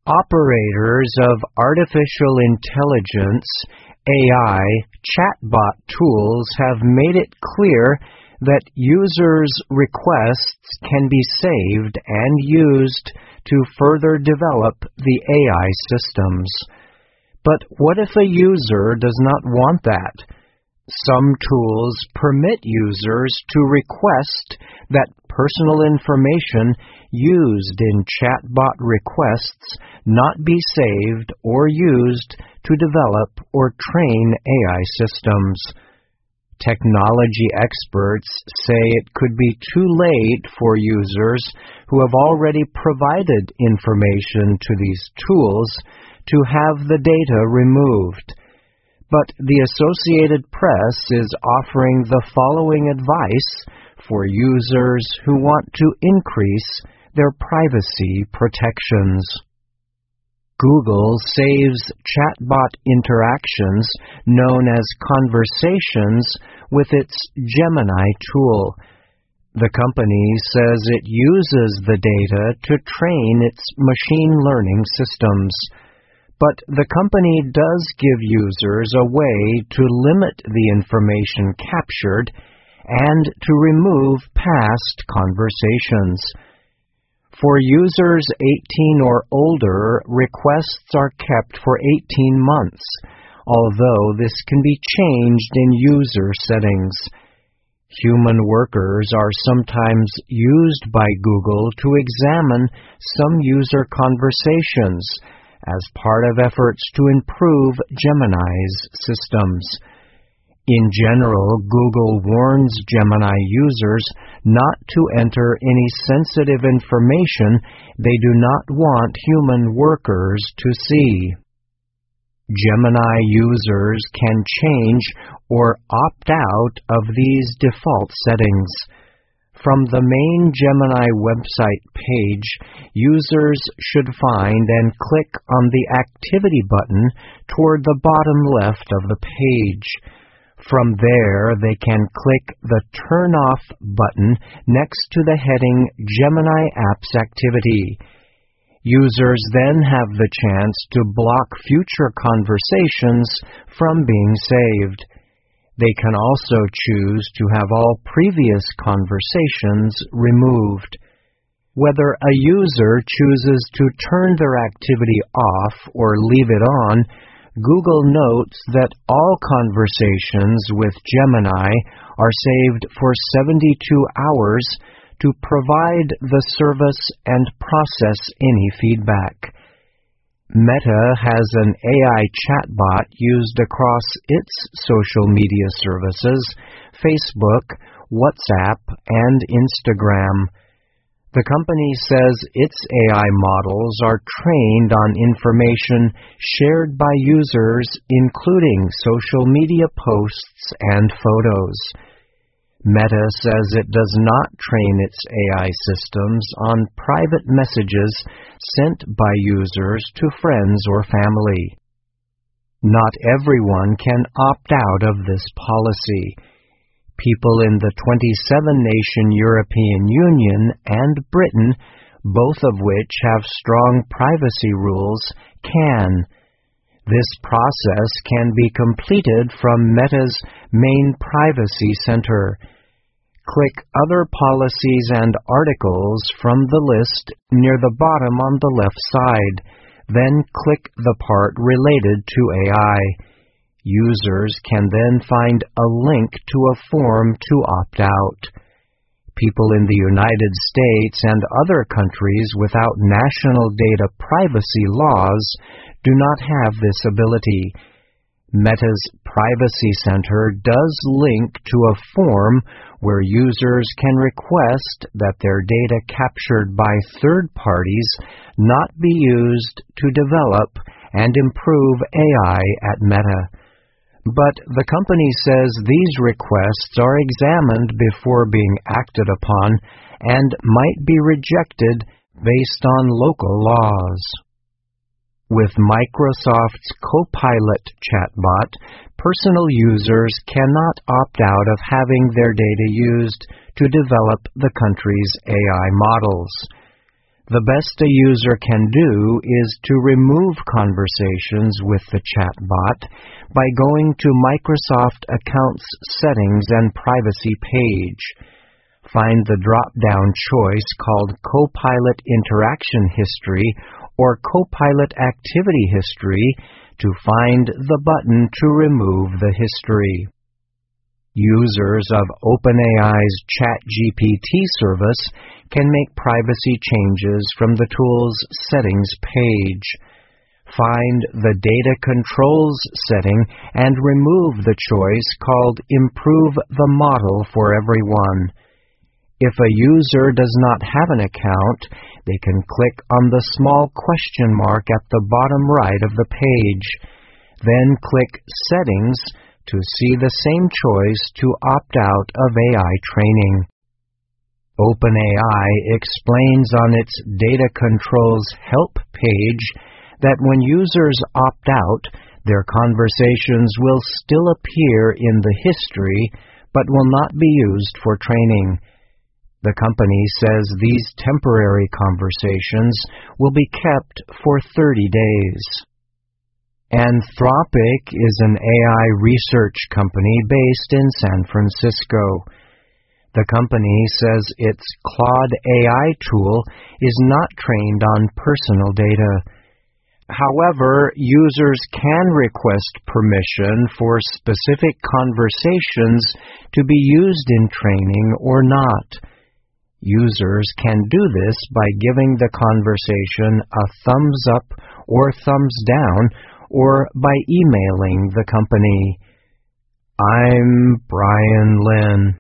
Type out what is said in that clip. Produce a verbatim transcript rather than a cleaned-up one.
Operators of artificial intelligence, A I, chatbot tools have made it clear that users' requests can be saved and used to further develop the A I systems. But what if a user does not want that? Some tools permit users to request that personal information used in chatbot requests not be saved or used to develop or train A I systems. Technology experts say it could be too late for users who have already provided information to these tools to have the data removed. But the Associated Press is offering the following advice for users who want to increase their privacy protections. Google saves chatbot interactions known as conversations with its Gemini tool. The company says it uses the data to train its machine learning systems. But the company does give users a way to limit the information captured and to remove past conversations. For users eighteen or older, requests are kept for eighteen months, although this can be changed in user settings. Human workers are sometimes used by Google to examine some user conversations as part of efforts to improve Gemini's systems. In general, Google warns Gemini users not to enter any sensitive information they do not want human workers to see. Gemini users can change or opt out of these default settings. From the main Gemini website page, users should find and click on the Activity button toward the bottom left of the page. From there, they can click the Turn Off button next to the heading Gemini Apps Activity. Users then have the chance to block future conversations from being saved. They can also choose to have all previous conversations removed. Whether a user chooses to turn their activity off or leave it on, Google notes that all conversations with Gemini are saved for seventy-two hours to provide the service and process any feedback. Meta has an A I chatbot used across its social media services, Facebook, WhatsApp, and Instagram. The company says its A I models are trained on information shared by users, including social media posts and photos. Meta says it does not train its A I systems on private messages sent by users to friends or family. Not everyone can opt out of this policy. People in the twenty-seven nation European Union and Britain, both of which have strong privacy rules, can. This process can be completed from Meta's main privacy center. Click Other Policies and Articles from the list near the bottom on the left side, then click the part related to A I. Users can then find a link to a form to opt out. People in the United States and other countries without national data privacy laws do not have this ability. Meta's Privacy Center does link to a form where users can request that their data captured by third parties not be used to develop and improve A I at Meta. But the company says these requests are examined before being acted upon and might be rejected based on local laws. With Microsoft's Copilot chatbot, personal users cannot opt out of having their data used to develop the country's A I models. The best a user can do is to remove conversations with the chatbot by going to Microsoft Accounts Settings and Privacy page. Find the drop-down choice called Copilot Interaction History or Copilot Activity History to find the button to remove the history. Users of OpenAI's ChatGPT service can make privacy changes from the tool's Settings page. Find the Data Controls setting and remove the choice called Improve the Model for Everyone. If a user does not have an account, they can click on the small question mark at the bottom right of the page. Then click Settings to see the same choice to opt out of A I training. OpenAI explains on its Data Controls Help page that when users opt out, their conversations will still appear in the history, but will not be used for training. The company says these temporary conversations will be kept for thirty days. Anthropic is an A I research company based in San Francisco. The company says its Claude A I tool is not trained on personal data. However, users can request permission for specific conversations to be used in training or not. Users can do this by giving the conversation a thumbs up or thumbs down, or by emailing the company. I'm Brian Lynn.